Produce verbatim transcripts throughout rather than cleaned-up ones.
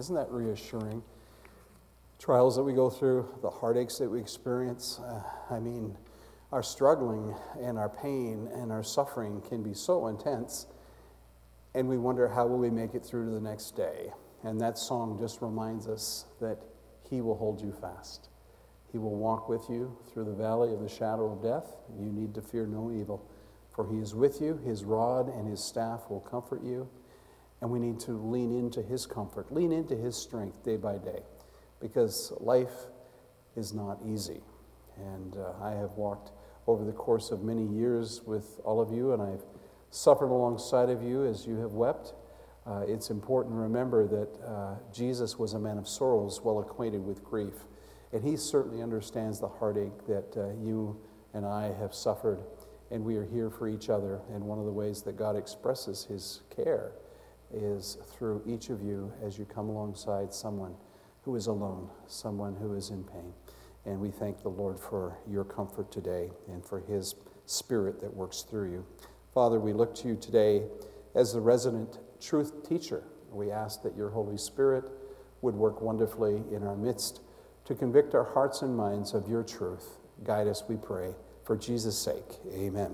Isn't that reassuring? Trials that we go through, the heartaches that we experience, uh, I mean, our struggling and our pain and our suffering can be so intense, and we wonder how will we make it through to the next day. And that song just reminds us that he will hold you fast. He will walk with you through the valley of the shadow of death. You need to fear no evil, for he is with you. His rod and his staff will comfort you. And we need to lean into his comfort, lean into his strength day by day, because life is not easy. And uh, I have walked over the course of many years with all of you, and I've suffered alongside of you as you have wept. Uh, it's important to remember that uh, Jesus was a man of sorrows, well acquainted with grief. And he certainly understands the heartache that uh, you and I have suffered, and we are here for each other. And one of the ways that God expresses his care is through each of you as you come alongside someone who is alone, someone who is in pain. And we thank the Lord for your comfort today and for his spirit that works through you. Father, we look to you today as the resident truth teacher. We ask that your Holy Spirit would work wonderfully in our midst to convict our hearts and minds of your truth. Guide us, we pray, for Jesus' sake. Amen.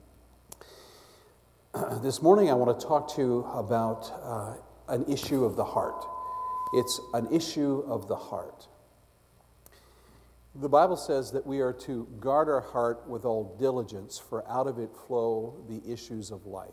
This morning I want to talk to you about uh, an issue of the heart. It's an issue of the heart. The Bible says that we are to guard our heart with all diligence, for out of it flow the issues of life.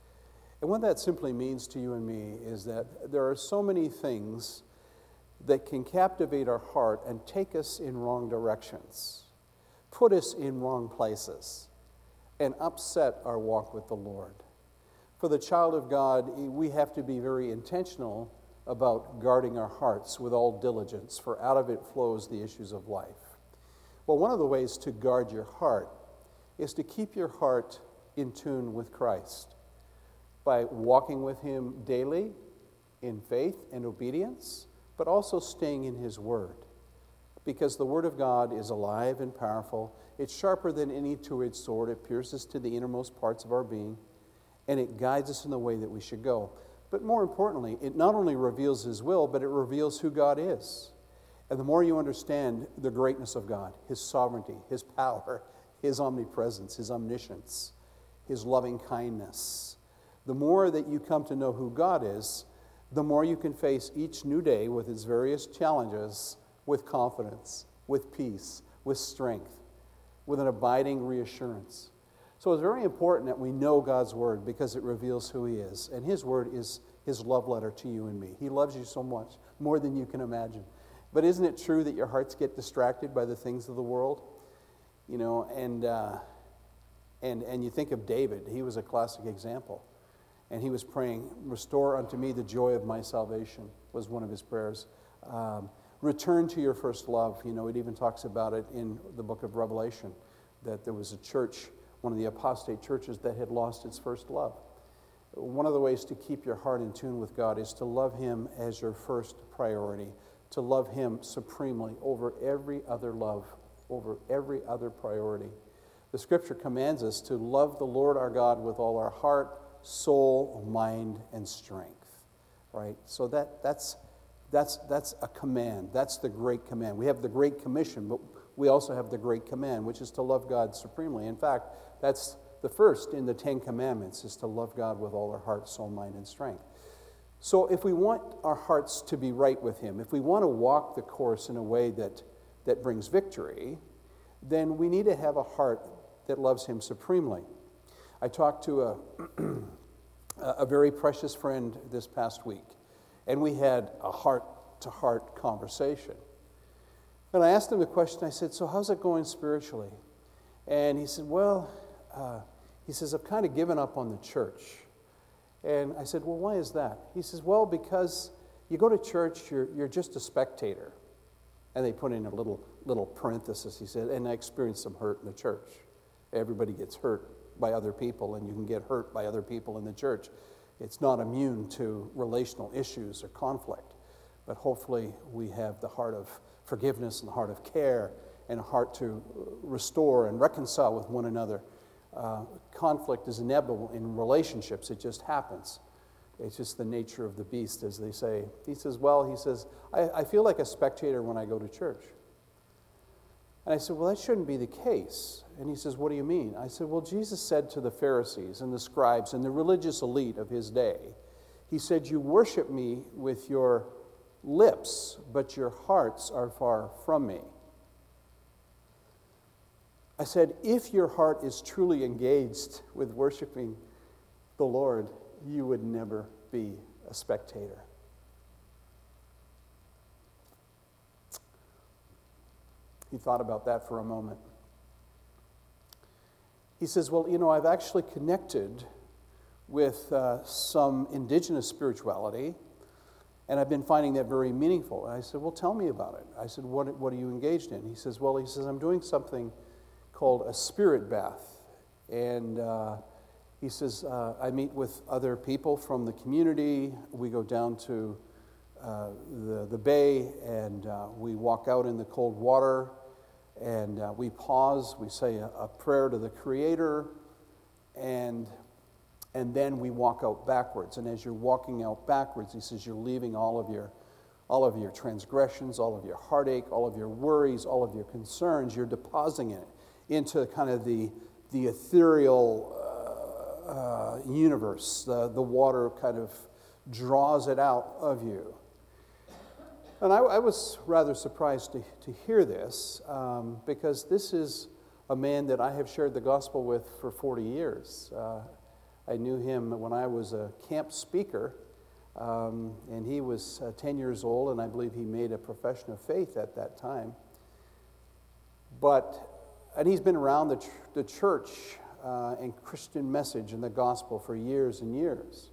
And what that simply means to you and me is that there are so many things that can captivate our heart and take us in wrong directions, put us in wrong places, and upset our walk with the Lord. For the child of God, we have to be very intentional about guarding our hearts with all diligence, for out of it flows the issues of life. Well, one of the ways to guard your heart is to keep your heart in tune with Christ by walking with him daily in faith and obedience, but also staying in his word. Because the word of God is alive and powerful. It's sharper than any two-edged sword. It pierces to the innermost parts of our being, and it guides us in the way that we should go. But more importantly, it not only reveals his will, but it reveals who God is. And the more you understand the greatness of God, his sovereignty, his power, his omnipresence, his omniscience, his loving kindness, the more that you come to know who God is, the more you can face each new day with its various challenges with confidence, with peace, with strength, with an abiding reassurance. So it's very important that we know God's word because it reveals who he is. And his word is his love letter to you and me. He loves you so much, more than you can imagine. But isn't it true that your hearts get distracted by the things of the world? You know, and uh, and and you think of David. He was a classic example. And he was praying, "Restore unto me the joy of my salvation," was one of his prayers. Um, Return to your first love. You know, it even talks about it in the book of Revelation, that there was a church, one of the apostate churches, that had lost its first love. One of the ways to keep your heart in tune with God is to love him as your first priority, to love him supremely over every other love, over every other priority. The scripture commands us to love the Lord our God with all our heart, soul, mind, and strength, right? So that that's that's that's a command. That's the great command. We have the Great Commission, but we also have the Great Command, which is to love God supremely. In fact, that's the first in the Ten Commandments, is to love God with all our heart, soul, mind, and strength. So if we want our hearts to be right with him, if we want to walk the course in a way that, that brings victory, then we need to have a heart that loves him supremely. I talked to a, a very precious friend this past week, and we had a heart-to-heart conversation. And I asked him the question, I said, "So how's it going spiritually?" And he said, well, uh, he says, "I've kind of given up on the church." And I said, "Well, why is that?" He says, "Well, because you go to church, you're you're just a spectator." And they put in a little little parenthesis, he said, "And I experienced some hurt in the church." Everybody gets hurt by other people, and you can get hurt by other people in the church. It's not immune to relational issues or conflict. But hopefully we have the heart of forgiveness and the heart of care and a heart to restore and reconcile with one another. Uh, conflict is inevitable in relationships. It just happens. It's just the nature of the beast, as they say. He says, well, he says, I, I feel like a spectator when I go to church. And I said, well, that shouldn't be the case. And he says, what do you mean? I said, well, Jesus said to the Pharisees and the scribes and the religious elite of his day, he said, you worship me with your lips, but your hearts are far from me. I said, if your heart is truly engaged with worshiping the Lord, you would never be a spectator. He thought about that for a moment. He says, well, you know, I've actually connected with uh, some indigenous spirituality, and I've been finding that very meaningful. And I said, well, tell me about it. I said, what, what are you engaged in? He says, well, he says, I'm doing something called a spirit bath. And uh, he says, uh, I meet with other people from the community. We go down to uh, the, the bay, and uh, we walk out in the cold water, and uh, we pause. We say a, a prayer to the Creator, and and then we walk out backwards. And as you're walking out backwards, he says, you're leaving all of your all of your transgressions, all of your heartache, all of your worries, all of your concerns. You're depositing it into kind of the the ethereal uh, uh, universe. The, the water kind of draws it out of you. And I, I was rather surprised to, to hear this, um, because this is a man that I have shared the gospel with for forty years. Uh, I knew him when I was a camp speaker, um, and he was uh, ten years old, and I believe he made a profession of faith at that time. But, and he's been around the, ch- the church uh, and Christian message and the gospel for years and years.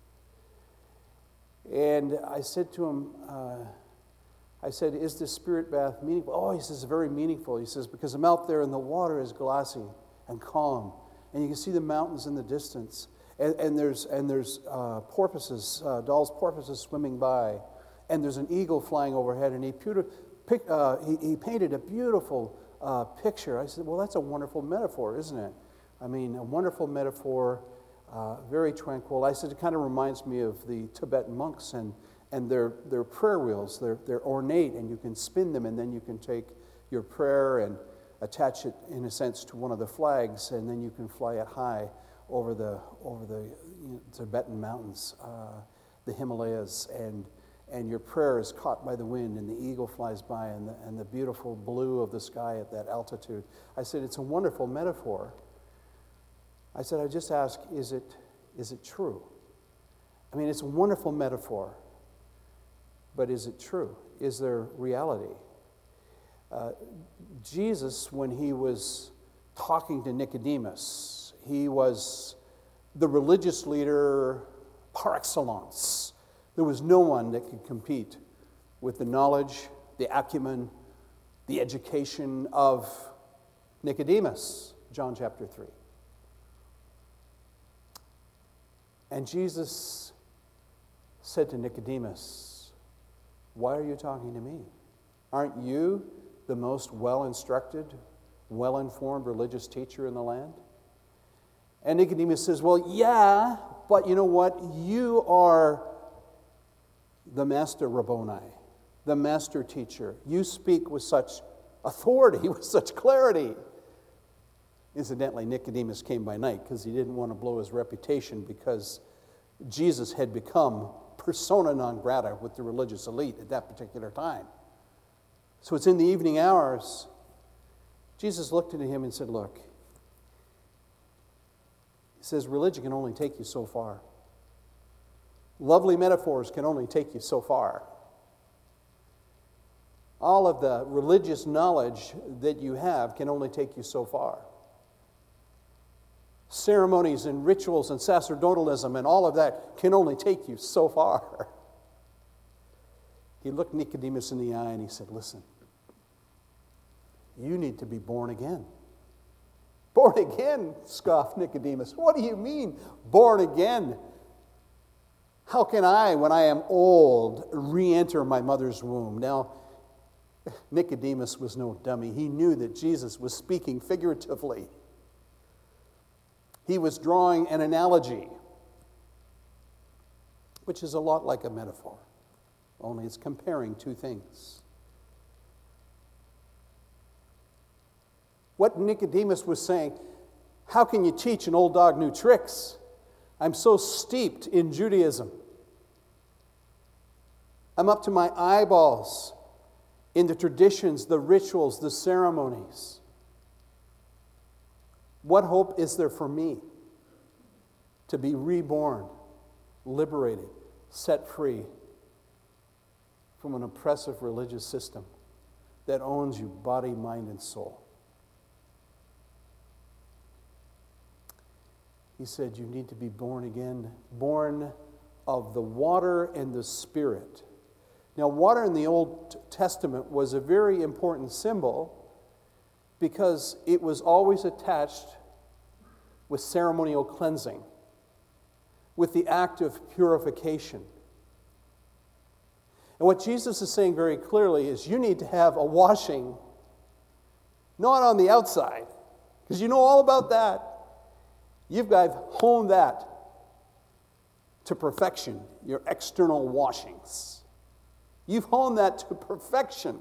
And I said to him, uh, I said, is this spirit bath meaningful? Oh, he says, very meaningful. He says, because I'm out there and the water is glassy and calm, and you can see the mountains in the distance, and, and there's and there's uh, porpoises, uh, Dall's porpoises swimming by, and there's an eagle flying overhead, and he, pewter, pic, uh, he, he painted a beautiful uh, picture. I said, well, that's a wonderful metaphor, isn't it? I mean, a wonderful metaphor, uh, very tranquil. I said, it kind of reminds me of the Tibetan monks and And their, their prayer wheels, they're, they're ornate, and you can spin them, and then you can take your prayer and attach it, in a sense, to one of the flags, and then you can fly it high over the over the you know, Tibetan mountains, uh, the Himalayas, and and your prayer is caught by the wind, and the eagle flies by, and the, and the beautiful blue of the sky at that altitude. I said, it's a wonderful metaphor. I said, I just ask, is it is it true? I mean, it's a wonderful metaphor. But is it true? Is there reality? Uh, Jesus, when he was talking to Nicodemus, he was the religious leader par excellence. There was no one that could compete with the knowledge, the acumen, the education of Nicodemus, John chapter three. And Jesus said to Nicodemus, why are you talking to me? Aren't you the most well-instructed, well-informed religious teacher in the land? And Nicodemus says, well, yeah, but you know what? You are the master Rabboni, the master teacher. You speak with such authority, with such clarity. Incidentally, Nicodemus came by night because he didn't want to blow his reputation, because Jesus had become persona non grata with the religious elite at that particular time. So it's in the evening hours. Jesus looked into him and said, look, he says, religion can only take you so far. Lovely metaphors can only take you so far. All of the religious knowledge that you have can only take you so far. Ceremonies and rituals and sacerdotalism and all of that can only take you so far. He looked Nicodemus in the eye and he said, listen, you need to be born again. Born again, scoffed Nicodemus. What do you mean, born again? How can I, when I am old, re-enter my mother's womb? Now, Nicodemus was no dummy. He knew that Jesus was speaking figuratively. He was drawing an analogy. which is a lot like a metaphor, only it's comparing two things. What Nicodemus was saying, how can you teach an old dog new tricks? I'm so steeped in Judaism. I'm up to my eyeballs in the traditions, the rituals, the ceremonies. What hope is there for me to be reborn, liberated, set free from an oppressive religious system that owns you body, mind, and soul? He said, you need to be born again, born of the water and the Spirit. Now, water in the Old Testament was a very important symbol because it was always attached with ceremonial cleansing, with the act of purification. And what Jesus is saying very clearly is you need to have a washing, not on the outside, because you know all about that. You've got to hone that to perfection, your external washings. You've honed that to perfection.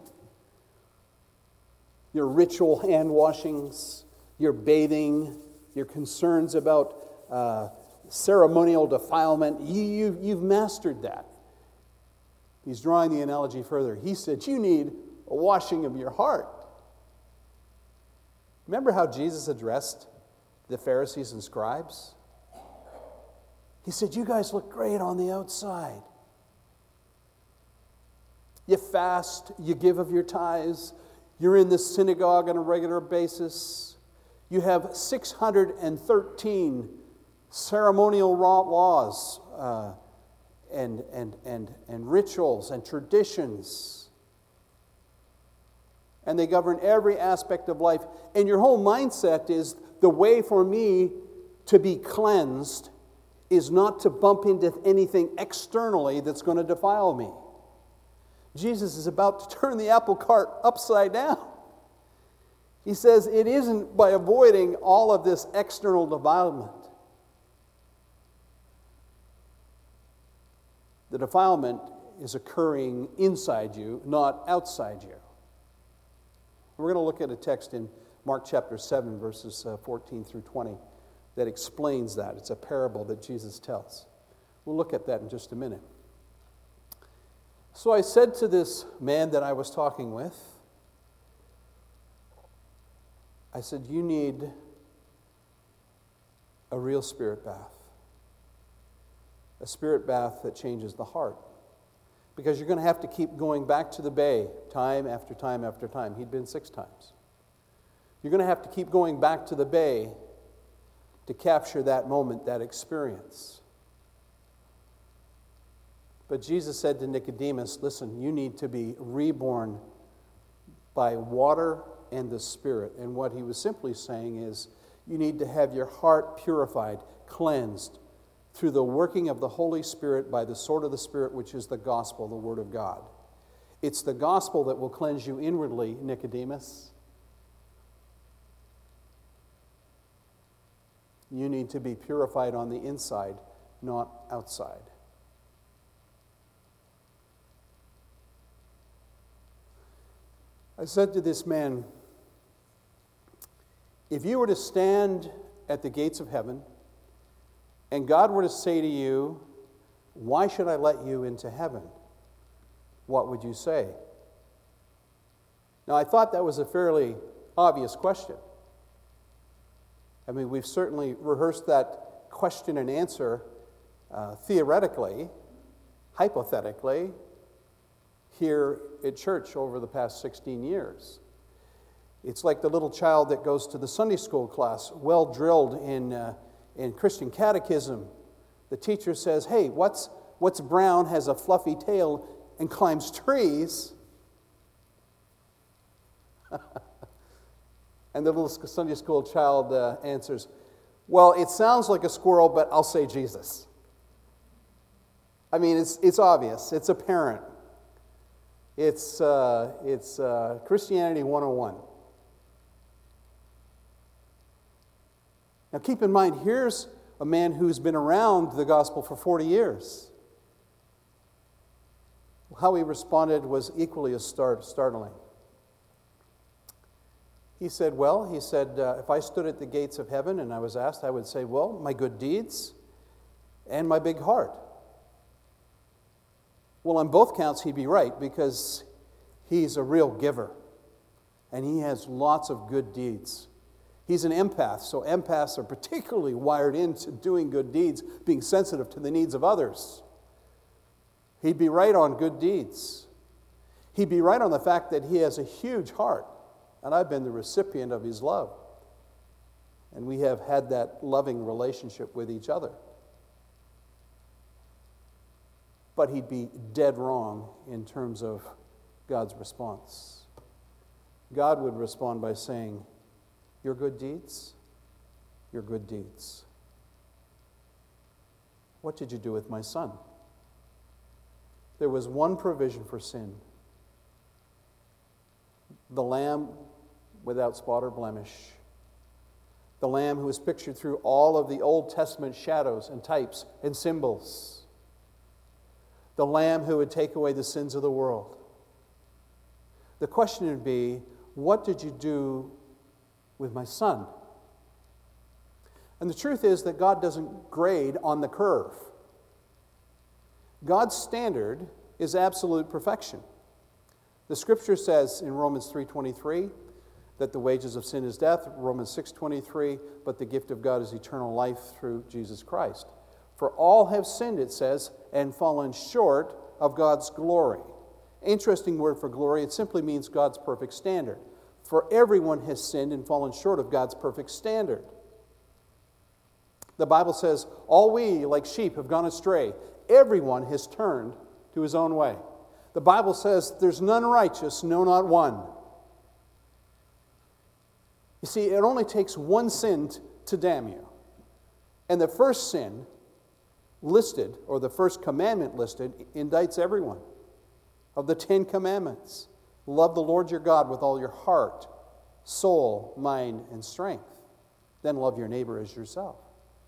Your ritual hand washings, your bathing, your concerns about uh, ceremonial defilement, you, you, you've mastered that. He's drawing the analogy further. He said, you need a washing of your heart. Remember how Jesus addressed the Pharisees and scribes? He said, you guys look great on the outside. You fast, you give of your tithes, you're in the synagogue on a regular basis. You have six hundred thirteen ceremonial laws uh, and, and, and, and rituals and traditions. And they govern every aspect of life. And your whole mindset is the way for me to be cleansed is not to bump into anything externally that's going to defile me. Jesus is about to turn the apple cart upside down. He says it isn't by avoiding all of this external defilement. The defilement is occurring inside you, not outside you. We're going to look at a text in Mark chapter seven, verses fourteen through twenty, that explains that. It's a parable that Jesus tells. We'll look at that in just a minute. So I said to this man that I was talking with, I said, you need a real spirit bath. A spirit bath that changes the heart. Because you're going to have to keep going back to the bay time after time after time. He'd been six times. You're going to have to keep going back to the bay to capture that moment, that experience. But Jesus said to Nicodemus, listen, you need to be reborn by water and the Spirit. And what he was simply saying is, you need to have your heart purified, cleansed, through the working of the Holy Spirit by the sword of the Spirit, which is the gospel, the Word of God. It's the gospel that will cleanse you inwardly, Nicodemus. You need to be purified on the inside, not outside. I said to this man, if you were to stand at the gates of heaven and God were to say to you, why should I let you into heaven? What would you say? Now, I thought that was a fairly obvious question. I mean, we've certainly rehearsed that question and answer uh, theoretically, hypothetically, here at church over the past sixteen years. It's like the little child that goes to the Sunday school class, well drilled in uh, in Christian catechism. The teacher says, hey, what's, what's brown, has a fluffy tail, and climbs trees? And the little Sunday school child uh, answers, well, it sounds like a squirrel, but I'll say Jesus. I mean, it's, it's obvious. It's apparent. It's, uh, it's uh, Christianity one oh one. Now keep in mind, here's a man who's been around the gospel for forty years. How he responded was equally as start, startling. He said, well, he said, uh, if I stood at the gates of heaven and I was asked, I would say, well, my good deeds and my big heart. Well, on both counts, he'd be right, because he's a real giver, and he has lots of good deeds. He's an empath, so empaths are particularly wired into doing good deeds, being sensitive to the needs of others. He'd be right on good deeds. He'd be right on the fact that he has a huge heart, and I've been the recipient of his love. And we have had that loving relationship with each other. But he'd be dead wrong in terms of God's response. God would respond by saying, your good deeds, your good deeds. What did you do with my son? There was one provision for sin. The lamb without spot or blemish. The lamb who was pictured through all of the Old Testament shadows and types and symbols. The lamb who would take away the sins of the world. The question would be, what did you do with my son? And the truth is that God doesn't grade on the curve. God's standard is absolute perfection. The scripture says in Romans three twenty-three that the wages of sin is death, Romans six twenty-three, but the gift of God is eternal life through Jesus Christ. For all have sinned, it says, and fallen short of God's glory. Interesting word for glory. It simply means God's perfect standard. For everyone has sinned and fallen short of God's perfect standard. The Bible says, all we, like sheep, have gone astray. Everyone has turned to his own way. The Bible says, there's none righteous, no, not one. You see, it only takes one sin to damn you. And the first sin listed, or the first commandment listed, indicts everyone. Of the Ten Commandments, love the Lord your God with all your heart, soul, mind, and strength. Then love your neighbor as yourself.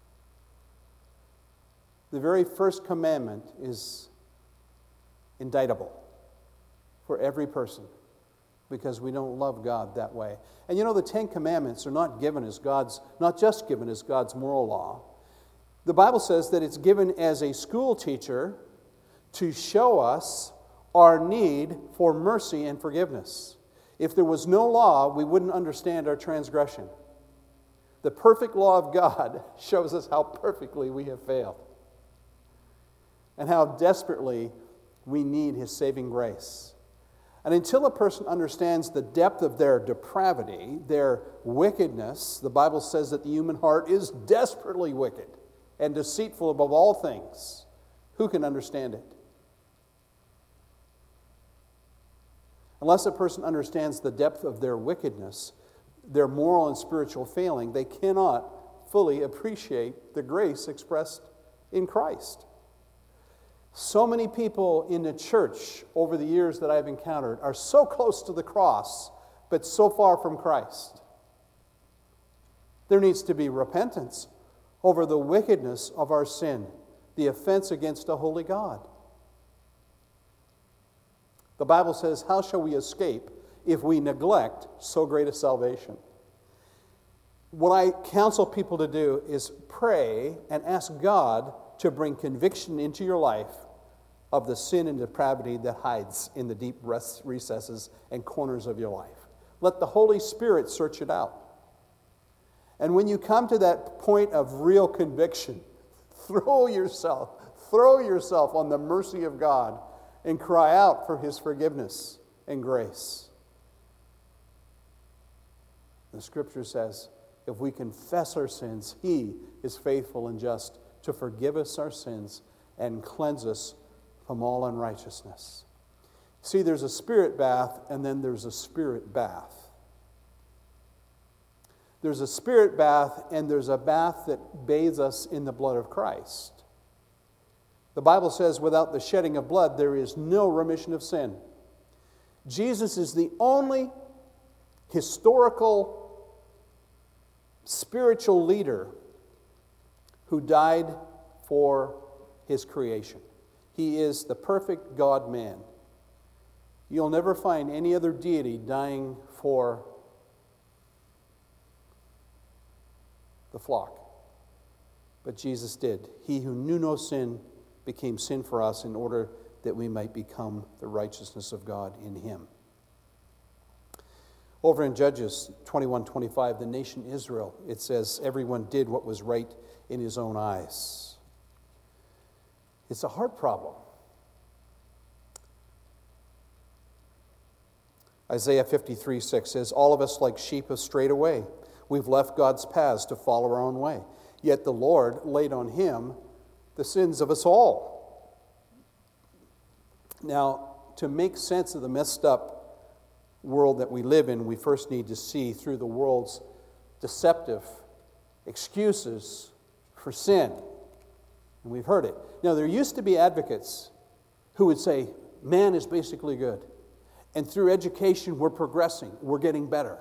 The very first commandment is indictable for every person, because we don't love God that way. And you know, the Ten Commandments are not given as God's, not just given as God's moral law. The Bible says that it's given as a school teacher to show us our need for mercy and forgiveness. If there was no law, we wouldn't understand our transgression. The perfect law of God shows us how perfectly we have failed and how desperately we need His saving grace. And until a person understands the depth of their depravity, their wickedness, the Bible says that the human heart is desperately wicked and deceitful above all things. Who can understand it? Unless a person understands the depth of their wickedness, their moral and spiritual failing, they cannot fully appreciate the grace expressed in Christ. So many people in the church over the years that I've encountered are so close to the cross, but so far from Christ. There needs to be repentance over the wickedness of our sin, the offense against a holy God. The Bible says, how shall we escape if we neglect so great a salvation? What I counsel people to do is pray and ask God to bring conviction into your life of the sin and depravity that hides in the deep recesses and corners of your life. Let the Holy Spirit search it out. And when you come to that point of real conviction, throw yourself, throw yourself on the mercy of God and cry out for His forgiveness and grace. The Scripture says, if we confess our sins, He is faithful and just to forgive us our sins and cleanse us from all unrighteousness. See, there's a spirit bath and then there's a spirit bath. There's a spirit bath and there's a bath that bathes us in the blood of Christ. The Bible says without the shedding of blood there is no remission of sin. Jesus is the only historical spiritual leader who died for His creation. He is the perfect God-man. You'll never find any other deity dying for the flock. But Jesus did. He who knew no sin became sin for us in order that we might become the righteousness of God in him. Over in Judges twenty-one twenty-five, the nation Israel, it says, everyone did what was right in his own eyes. It's a heart problem. Isaiah fifty-three six says, all of us like sheep have strayed away. We've left God's paths to follow our own way. Yet the Lord laid on him the sins of us all. Now, to make sense of the messed up world that we live in, we first need to see through the world's deceptive excuses for sin. And we've heard it. Now, there used to be advocates who would say, man is basically good. And through education, we're progressing. We're getting better.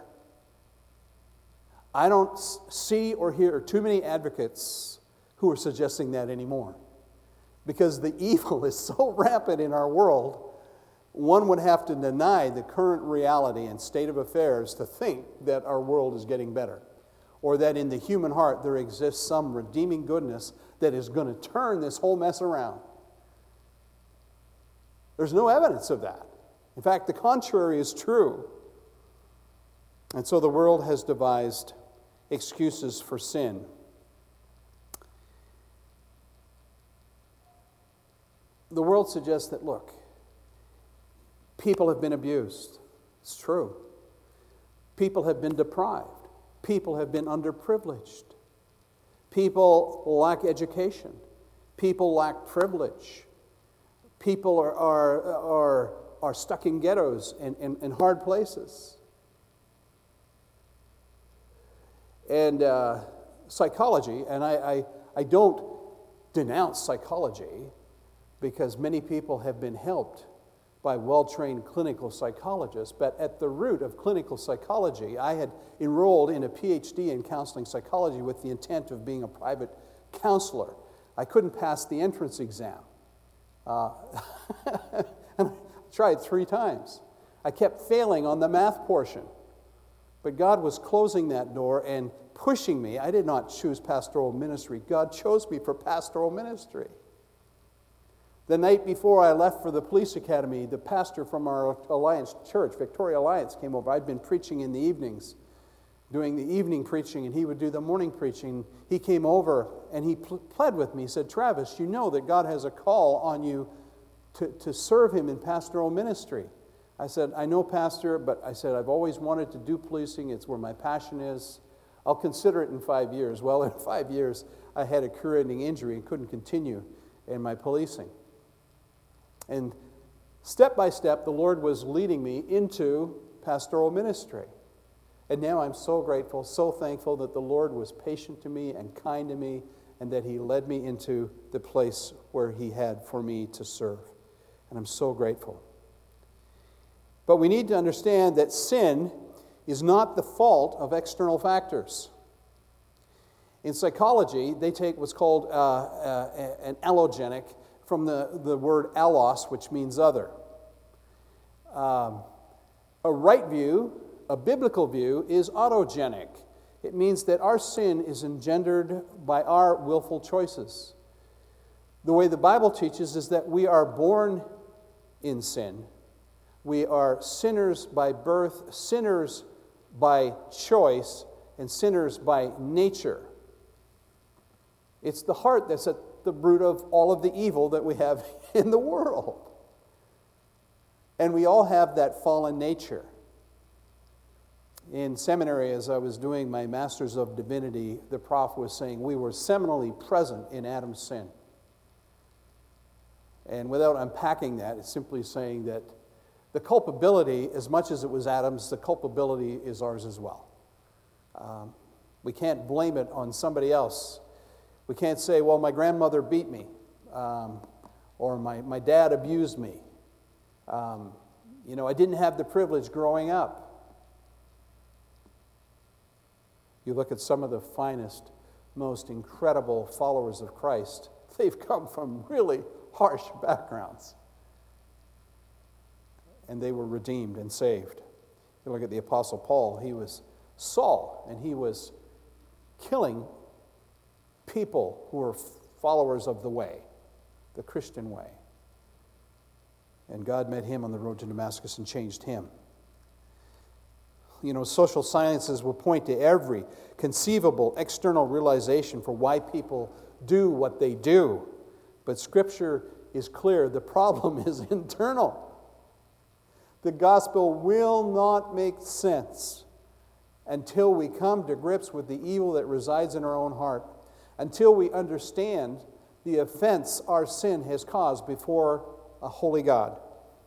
I don't see or hear too many advocates who are suggesting that anymore. Because the evil is so rampant in our world, one would have to deny the current reality and state of affairs to think that our world is getting better. Or that in the human heart there exists some redeeming goodness that is going to turn this whole mess around. There's no evidence of that. In fact, the contrary is true. And so the world has devised excuses for sin. The world suggests that, look, people have been abused. It's true. People have been deprived. People have been underprivileged. People lack education. People lack privilege. People are, are, are, are stuck in ghettos and, and, and hard places. And uh, psychology, and I, I, I don't denounce psychology because many people have been helped by well-trained clinical psychologists, but at the root of clinical psychology, I had enrolled in a P H D in counseling psychology with the intent of being a private counselor. I couldn't pass the entrance exam. Uh, and I tried three times. I kept failing on the math portion. But God was closing that door and pushing me. I did not choose pastoral ministry. God chose me for pastoral ministry. The night before I left for the police academy, the pastor from our Alliance church, Victoria Alliance, came over. I'd been preaching in the evenings, doing the evening preaching, and he would do the morning preaching. He came over and he pled with me. He said, Travis, you know that God has a call on you to, to serve him in pastoral ministry. I said, I know, Pastor, but I said, I've always wanted to do policing. It's where my passion is. I'll consider it in five years. Well, in five years, I had a career-ending injury and couldn't continue in my policing. And step by step, the Lord was leading me into pastoral ministry. And now I'm so grateful, so thankful that the Lord was patient to me and kind to me, and that he led me into the place where he had for me to serve. And I'm so grateful. But we need to understand that sin is not the fault of external factors. In psychology, they take what's called uh, uh, an allogenic from the, the word allos, which means other. Um, a right view, a biblical view, is autogenic. It means that our sin is engendered by our willful choices. The way the Bible teaches is that we are born in sin. We are sinners by birth, sinners by choice, and sinners by nature. It's the heart that's at the root of all of the evil that we have in the world. And we all have that fallen nature. In seminary, as I was doing my Master's of Divinity, the prof was saying we were seminally present in Adam's sin. And without unpacking that, it's simply saying that the culpability, as much as it was Adam's, the culpability is ours as well. Um, we can't blame it on somebody else. We can't say, well, my grandmother beat me, um, or my, my dad abused me. Um, you know, I didn't have the privilege growing up. You look at some of the finest, most incredible followers of Christ, they've come from really harsh backgrounds. and they were redeemed and saved. You look at the Apostle Paul, he was Saul, and he was killing people who were followers of the way, the Christian way. And God met him on the road to Damascus and changed him. You know, social sciences will point to every conceivable external realization for why people do what they do. But Scripture is clear. The problem is internal. The gospel will not make sense until we come to grips with the evil that resides in our own heart, until we understand the offense our sin has caused before a holy God.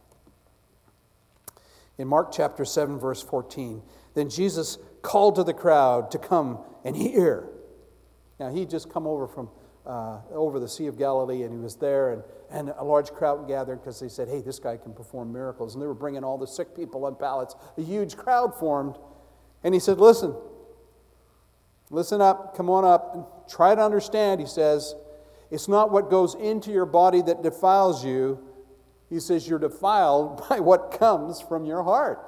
In Mark chapter seven, verse fourteen, then Jesus called to the crowd to come and hear. Now, he'd just come over from uh, over the Sea of Galilee, and he was there, and, and a large crowd gathered because they said, hey, this guy can perform miracles. And they were bringing all the sick people on pallets. A huge crowd formed, and he said, listen, listen up, come on up, and try to understand, he says, it's not what goes into your body that defiles you. He says you're defiled by what comes from your heart.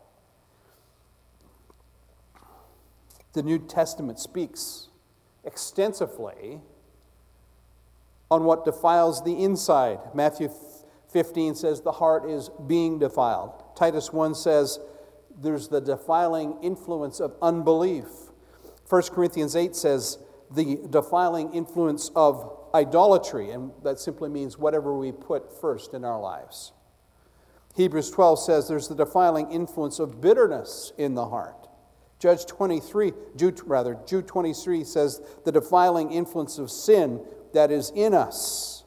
The New Testament speaks extensively on what defiles the inside. Matthew fifteen says the heart is being defiled. Titus one says there's the defiling influence of unbelief. First Corinthians eight says the defiling influence of idolatry, and that simply means whatever we put first in our lives. Hebrews twelve says there's the defiling influence of bitterness in the heart. Judge twenty-three, Jude, rather, Jude twenty-three says the defiling influence of sin that is in us.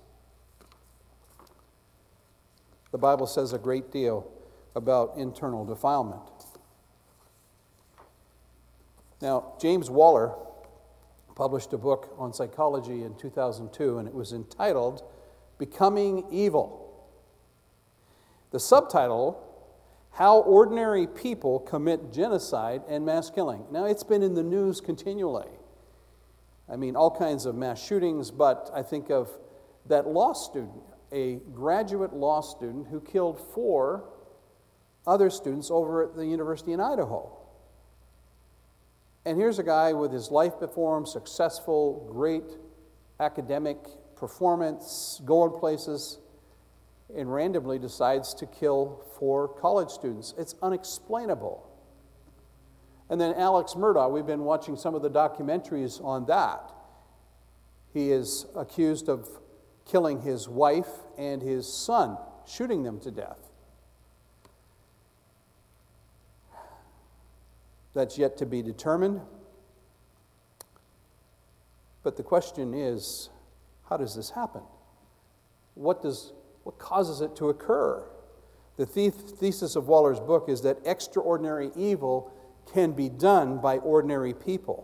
The Bible says a great deal about internal defilement. Now, James Waller published a book on psychology in two thousand two, and it was entitled Becoming Evil. The subtitle, How Ordinary People Commit Genocide and Mass Killing. Now, it's been in the news continually. I mean, all kinds of mass shootings, but I think of that law student, a graduate law student who killed four other students over at the university in Idaho. And here's a guy with his life before him, successful, great academic performance, going places, and randomly decides to kill four college students. It's unexplainable. And then Alex Murdaugh, we've been watching some of the documentaries on that. He is accused of killing his wife and his son, shooting them to death. That's yet to be determined. But the question is, how does this happen? What does what causes it to occur? The the- thesis of Waller's book is that extraordinary evil can be done by ordinary people.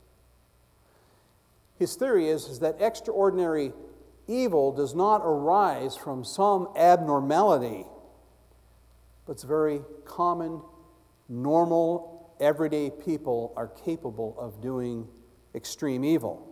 His theory is, is that extraordinary evil does not arise from some abnormality, but it's very common, normal, everyday people are capable of doing extreme evil.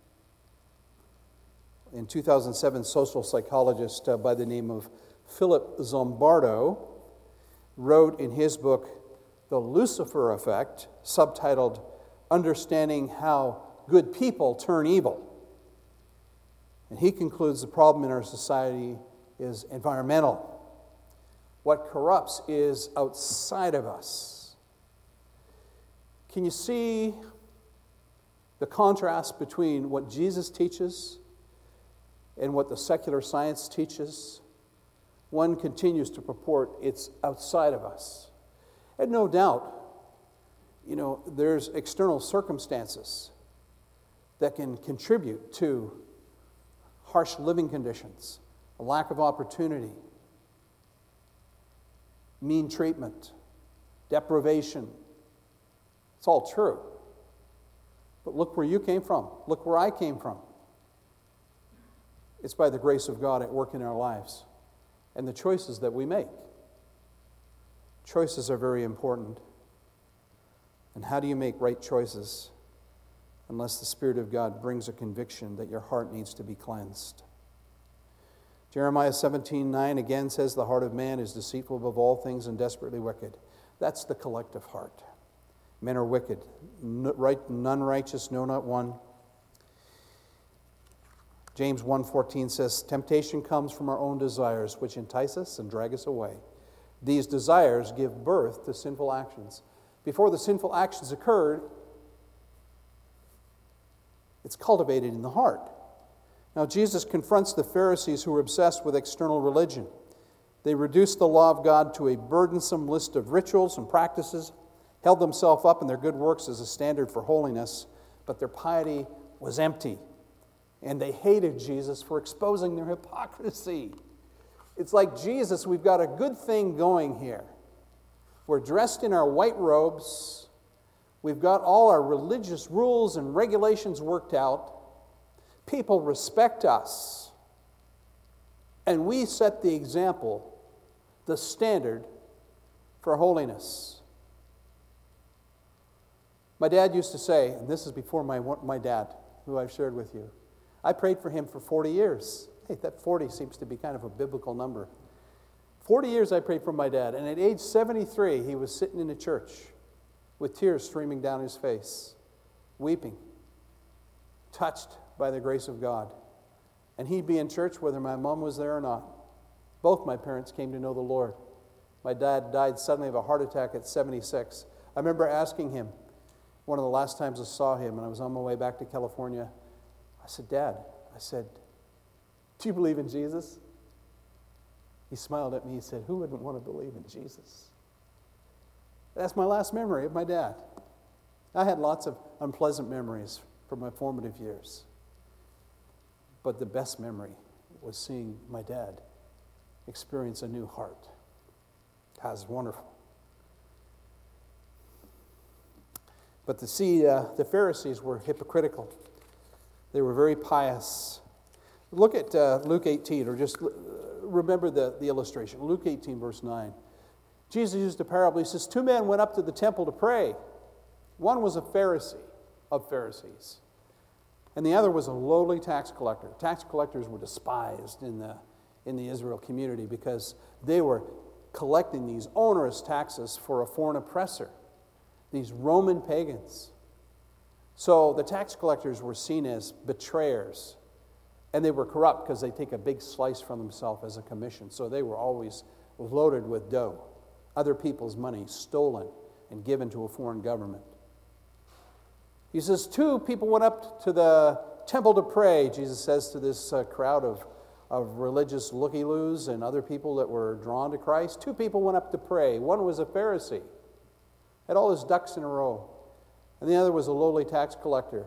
In two thousand seven, social psychologist uh, by the name of Philip Zimbardo wrote in his book, The Lucifer Effect, subtitled, Understanding How Good People Turn Evil. And he concludes the problem in our society is environmental. What corrupts is outside of us. Can you see the contrast between what Jesus teaches and what the secular science teaches? One continues to purport it's outside of us. And no doubt, you know, there's external circumstances that can contribute to harsh living conditions, a lack of opportunity, mean treatment, deprivation. It's all true. But look where you came from. Look where I came from. It's by the grace of God at work in our lives and the choices that we make. Choices are very important. And how do you make right choices unless the Spirit of God brings a conviction that your heart needs to be cleansed? Jeremiah seventeen nine again says, the heart of man is deceitful above all things and desperately wicked. That's the collective heart. Men are wicked, none righteous, no, not one. James one fourteen says, temptation comes from our own desires, which entice us and drag us away. These desires give birth to sinful actions. Before the sinful actions occurred, it's cultivated in the heart. Now, Jesus confronts the Pharisees who were obsessed with external religion. They reduced the law of God to a burdensome list of rituals and practices, held themselves up in their good works as a standard for holiness, but their piety was empty. And they hated Jesus for exposing their hypocrisy. It's like, Jesus, we've got a good thing going here. We're dressed in our white robes. We've got all our religious rules and regulations worked out. People respect us. And we set the example, the standard for holiness. My dad used to say, and this is before my, my dad, who I've shared with you, I prayed for him for forty years. Hey, that forty seems to be kind of a biblical number. forty years I prayed for my dad, and at age seventy-three, he was sitting in a church with tears streaming down his face, weeping, touched by the grace of God. And he'd be in church whether my mom was there or not. Both my parents came to know the Lord. My dad died suddenly of a heart attack at seventy-six. I remember asking him, one of the last times I saw him, and I was on my way back to California, I said, Dad, I said, do you believe in Jesus? He smiled at me. He said, who wouldn't want to believe in Jesus? That's my last memory of my dad. I had lots of unpleasant memories from my formative years. But the best memory was seeing my dad experience a new heart. That was wonderful. But to see, uh, the Pharisees were hypocritical. They were very pious. Look at uh, Luke eighteen, or just remember the, the illustration. Luke eighteen, verse nine. Jesus used a parable. He says, two men went up to the temple to pray. One was a Pharisee of Pharisees, and the other was a lowly tax collector. Tax collectors were despised in the, in the Israel community because they were collecting these onerous taxes for a foreign oppressor, these Roman pagans. So the tax collectors were seen as betrayers, and they were corrupt because they take a big slice from themselves as a commission. So they were always loaded with dough, other people's money stolen and given to a foreign government. He says, two people went up to the temple to pray, Jesus says to this uh, crowd of, of religious looky-loos and other people that were drawn to Christ. Two people went up to pray. One was a Pharisee, had all his ducks in a row, and the other was a lowly tax collector.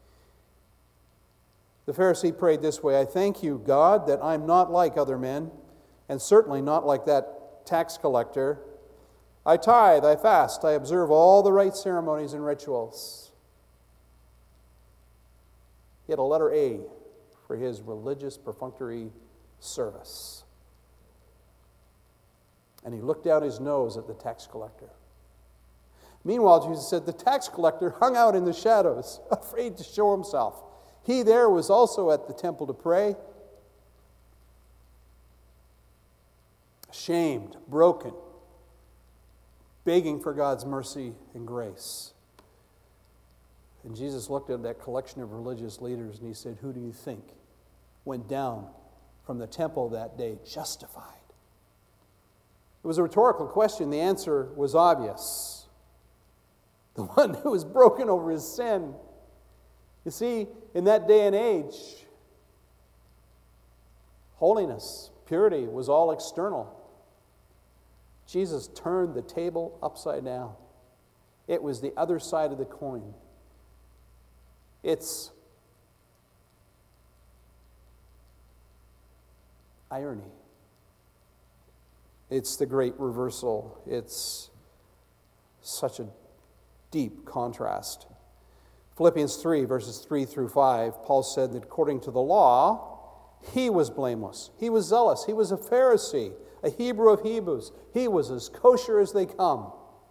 The Pharisee prayed this way, I thank you, God, that I'm not like other men, and certainly not like that tax collector. I tithe, I fast, I observe all the right ceremonies and rituals. He had a letter A for his religious perfunctory service. And he looked down his nose at the tax collector. Meanwhile, Jesus said, the tax collector hung out in the shadows, afraid to show himself. He there was also at the temple to pray, ashamed, broken, begging for God's mercy and grace. And Jesus looked at that collection of religious leaders and he said, who do you think went down from the temple that day justified? It was a rhetorical question. The answer was obvious. The one who was broken over his sin. You see, in that day and age, holiness, purity was all external. Jesus turned the table upside down. It was the other side of the coin. It's irony. It's the great reversal. It's such a deep contrast. Philippians three, verses three through five, Paul said that according to the law, he was blameless. He was zealous. He was a Pharisee, a Hebrew of Hebrews. He was as kosher as they come,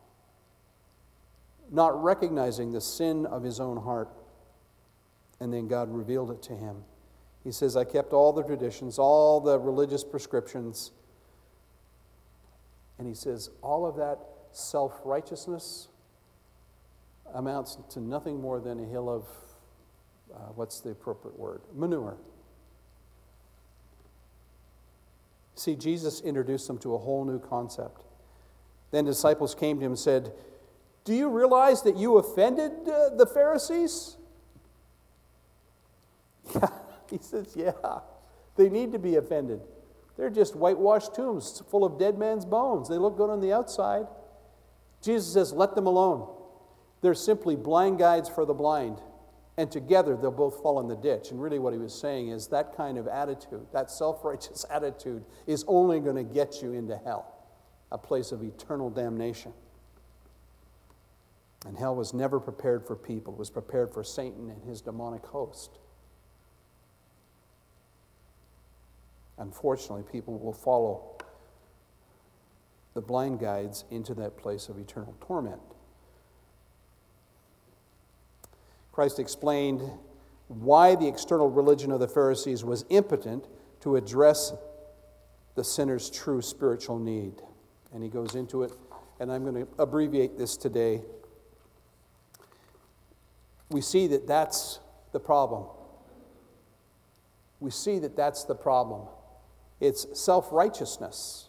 not recognizing the sin of his own heart. And then God revealed it to him. He says, I kept all the traditions, all the religious prescriptions. And he says, all of that self-righteousness amounts to nothing more than a hill of, uh, what's the appropriate word? Manure. See, Jesus introduced them to a whole new concept. Then disciples came to him and said, do you realize that you offended uh, the Pharisees? Yeah, he says, yeah, they need to be offended. They're just whitewashed tombs full of dead man's bones. They look good on the outside. Jesus says, let them alone. They're simply blind guides for the blind. And together they'll both fall in the ditch. And really what he was saying is that kind of attitude, that self-righteous attitude, is only going to get you into hell, a place of eternal damnation. And hell was never prepared for people. It was prepared for Satan and his demonic host. Unfortunately, people will follow the blind guides into that place of eternal torment. Christ explained why the external religion of the Pharisees was impotent to address the sinner's true spiritual need. And he goes into it, and I'm going to abbreviate this today. We see that that's the problem. We see that that's the problem. It's self-righteousness.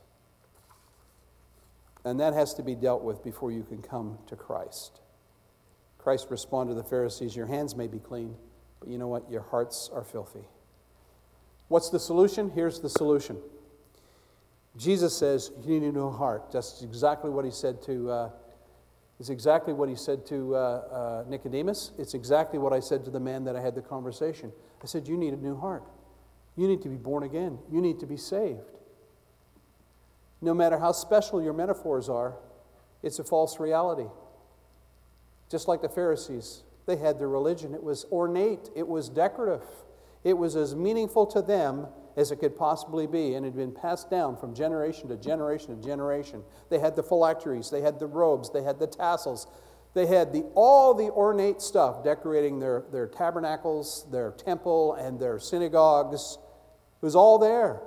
And that has to be dealt with before you can come to Christ. Christ responded to the Pharisees, your hands may be clean, but you know what? Your hearts are filthy. What's the solution? Here's the solution. Jesus says, you need a new heart. That's exactly what he said to, uh, it's exactly what he said to uh, uh, Nicodemus. It's exactly what I said to the man that I had the conversation. I said, you need a new heart. You need to be born again. You need to be saved. No matter how special your metaphors are, it's a false reality. Just like the Pharisees, they had their religion. It was ornate. It was decorative. It was as meaningful to them as it could possibly be, and it had been passed down from generation to generation to generation. They had the phylacteries. They had the robes. They had the tassels. They had the all the ornate stuff decorating their, their tabernacles, their temple, and their synagogues. It was all there.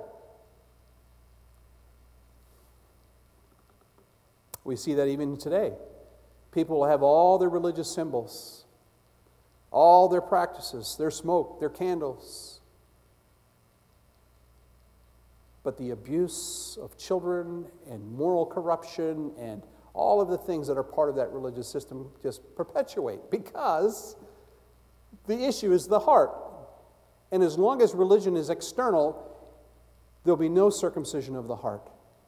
We see that even today. People will have all their religious symbols, all their practices, their smoke, their candles. But the abuse of children and moral corruption and all of the things that are part of that religious system just perpetuate, because the issue is the heart. And as long as religion is external, there'll be no circumcision of the heart.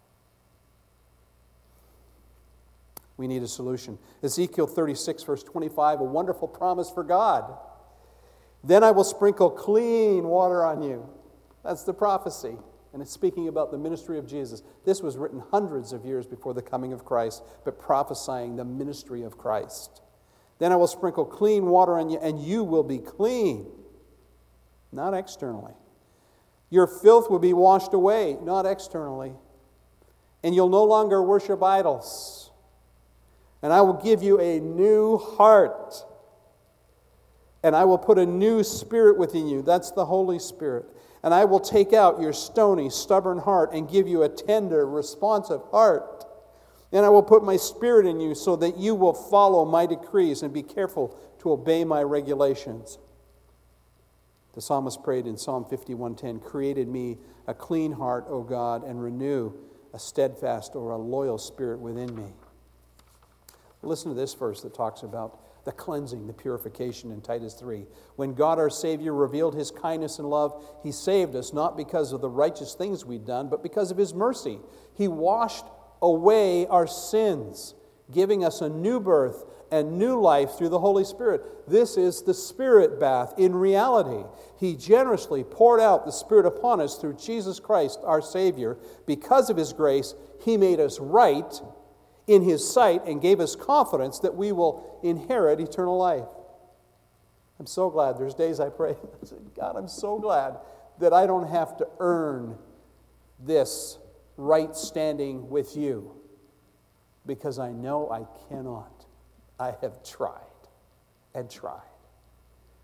We need a solution. Ezekiel thirty-six, verse twenty-five, a wonderful promise for God. Then I will sprinkle clean water on you. That's the prophecy. And it's speaking about the ministry of Jesus. This was written hundreds of years before the coming of Christ, but prophesying the ministry of Christ. Then I will sprinkle clean water on you, and you will be clean. Not externally. Your filth will be washed away, not externally. And you'll no longer worship idols. And I will give you a new heart. And I will put a new spirit within you. That's the Holy Spirit. And I will take out your stony, stubborn heart and give you a tender, responsive heart. And I will put my spirit in you so that you will follow my decrees and be careful to obey my regulations. The psalmist prayed in Psalm fifty-one ten, created me a clean heart, O God, and renew a steadfast or a loyal spirit within me. Listen to this verse that talks about the cleansing, the purification in Titus three. When God our Savior revealed His kindness and love, He saved us not because of the righteous things we'd done, but because of His mercy. He washed away our sins, giving us a new birth and new life through the Holy Spirit. This is the Spirit bath in reality. He generously poured out the Spirit upon us through Jesus Christ, our Savior. Because of His grace, He made us right in His sight and gave us confidence that we will inherit eternal life. I'm so glad. There's days I pray, I say, God, I'm so glad that I don't have to earn this right standing with you, because I know I cannot. I have tried and tried.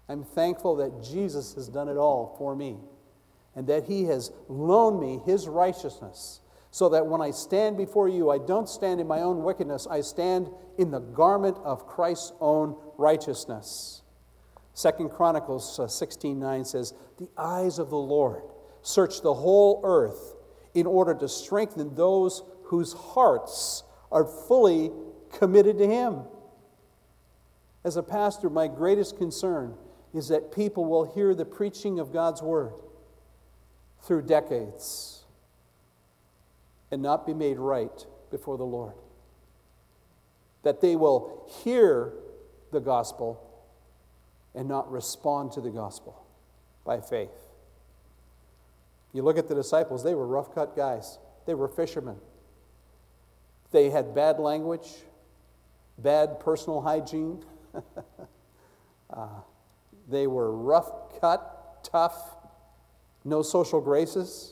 I'm thankful that Jesus has done it all for me, and that He has loaned me His righteousness, so that when I stand before you, I don't stand in my own wickedness. I stand in the garment of Christ's own righteousness. Second Chronicles sixteen nine says, "The eyes of the Lord search the whole earth in order to strengthen those whose hearts are fully committed to Him." As a pastor, my greatest concern is that people will hear the preaching of God's Word through decades and not be made right before the Lord. That they will hear the gospel and not respond to the gospel by faith. You look at the disciples, they were rough-cut guys. They were fishermen. They had bad language, bad personal hygiene. uh, they were rough-cut, tough, no social graces.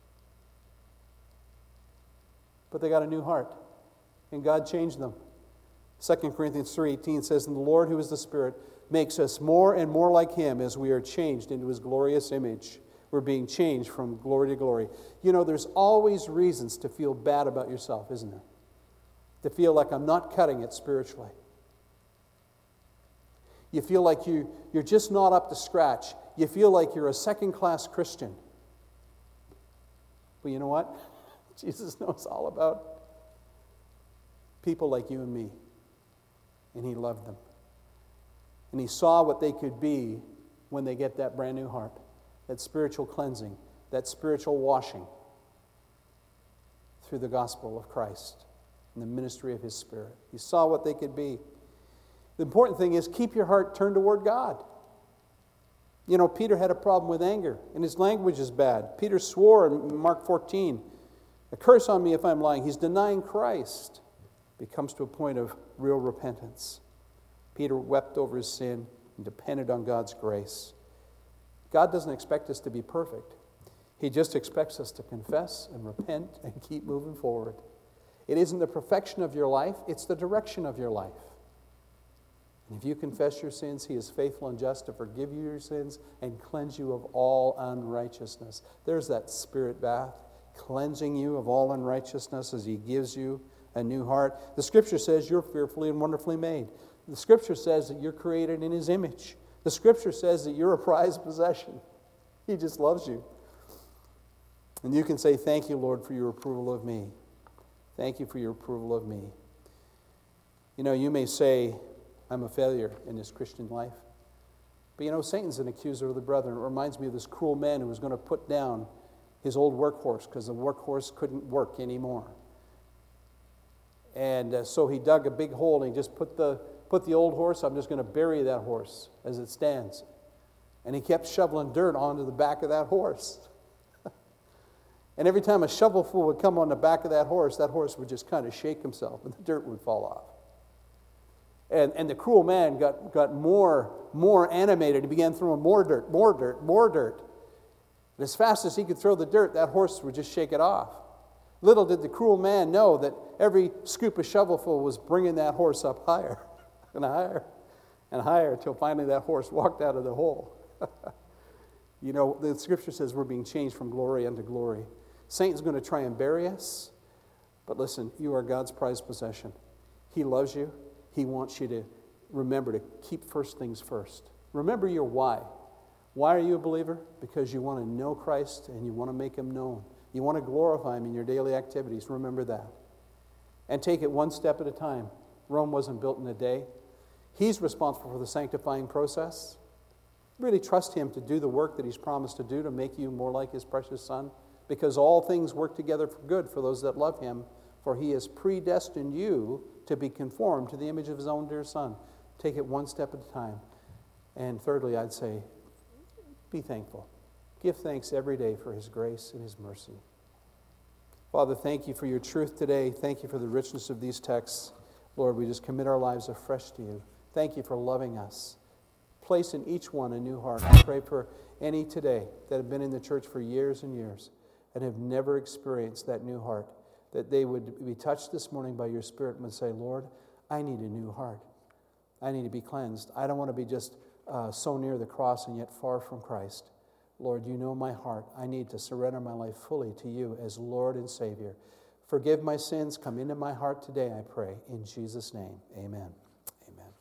But they got a new heart, and God changed them. Second Corinthians three eighteen says, "And the Lord, who is the Spirit, makes us more and more like Him as we are changed into His glorious image." We're being changed from glory to glory. You know, there's always reasons to feel bad about yourself, isn't there? To feel like I'm not cutting it spiritually. You feel like you, you're just not up to scratch. You feel like you're a second-class Christian. But you know what? Jesus knows all about people like you and me. And He loved them. And He saw what they could be when they get that brand new heart. That spiritual cleansing, that spiritual washing through the gospel of Christ and the ministry of His Spirit. He saw what they could be. The important thing is keep your heart turned toward God. You know, Peter had a problem with anger, and his language is bad. Peter swore in Mark fourteen, "A curse on me if I'm lying." He's denying Christ. He comes to a point of real repentance. Peter wept over his sin and depended on God's grace. God doesn't expect us to be perfect. He just expects us to confess and repent and keep moving forward. It isn't the perfection of your life, it's the direction of your life. And if you confess your sins, He is faithful and just to forgive you your sins and cleanse you of all unrighteousness. There's that spirit bath, cleansing you of all unrighteousness as He gives you a new heart. The Scripture says you're fearfully and wonderfully made. The Scripture says that you're created in His image. The Scripture says that you're a prized possession. He just loves you. And you can say, "Thank you, Lord, for your approval of me. Thank you for your approval of me." You know, you may say, "I'm a failure in this Christian life." But you know, Satan's an accuser of the brethren. It reminds me of this cruel man who was going to put down his old workhorse because the workhorse couldn't work anymore. And uh, so he dug a big hole and he just put the Put the old horse, I'm just going to bury that horse as it stands. And he kept shoveling dirt onto the back of that horse. And every time a shovelful would come on the back of that horse, that horse would just kind of shake himself and the dirt would fall off. And, and the cruel man got, got more, more animated. He began throwing more dirt, more dirt, more dirt. And as fast as he could throw the dirt, that horse would just shake it off. Little did the cruel man know that every scoop of shovelful was bringing that horse up higher. And higher and higher until finally that horse walked out of the hole. You know, the Scripture says we're being changed from glory unto glory. Satan's going to try and bury us. But listen, you are God's prized possession. He loves you. He wants you to remember to keep first things first. Remember your why. Why are you a believer? Because you want to know Christ and you want to make Him known. You want to glorify Him in your daily activities. Remember that. And take it one step at a time. Rome wasn't built in a day. He's responsible for the sanctifying process. Really trust Him to do the work that He's promised to do to make you more like His precious Son, because all things work together for good for those that love Him, for He has predestined you to be conformed to the image of His own dear Son. Take it one step at a time. And thirdly, I'd say, be thankful. Give thanks every day for His grace and His mercy. Father, thank You for Your truth today. Thank You for the richness of these texts. Lord, we just commit our lives afresh to You. Thank You for loving us. Place in each one a new heart. I pray for any today that have been in the church for years and years and have never experienced that new heart, that they would be touched this morning by Your Spirit and would say, "Lord, I need a new heart. I need to be cleansed. I don't want to be just uh, so near the cross and yet far from Christ. Lord, you know my heart. I need to surrender my life fully to you as Lord and Savior. Forgive my sins. Come into my heart today, I pray. In Jesus' name, amen.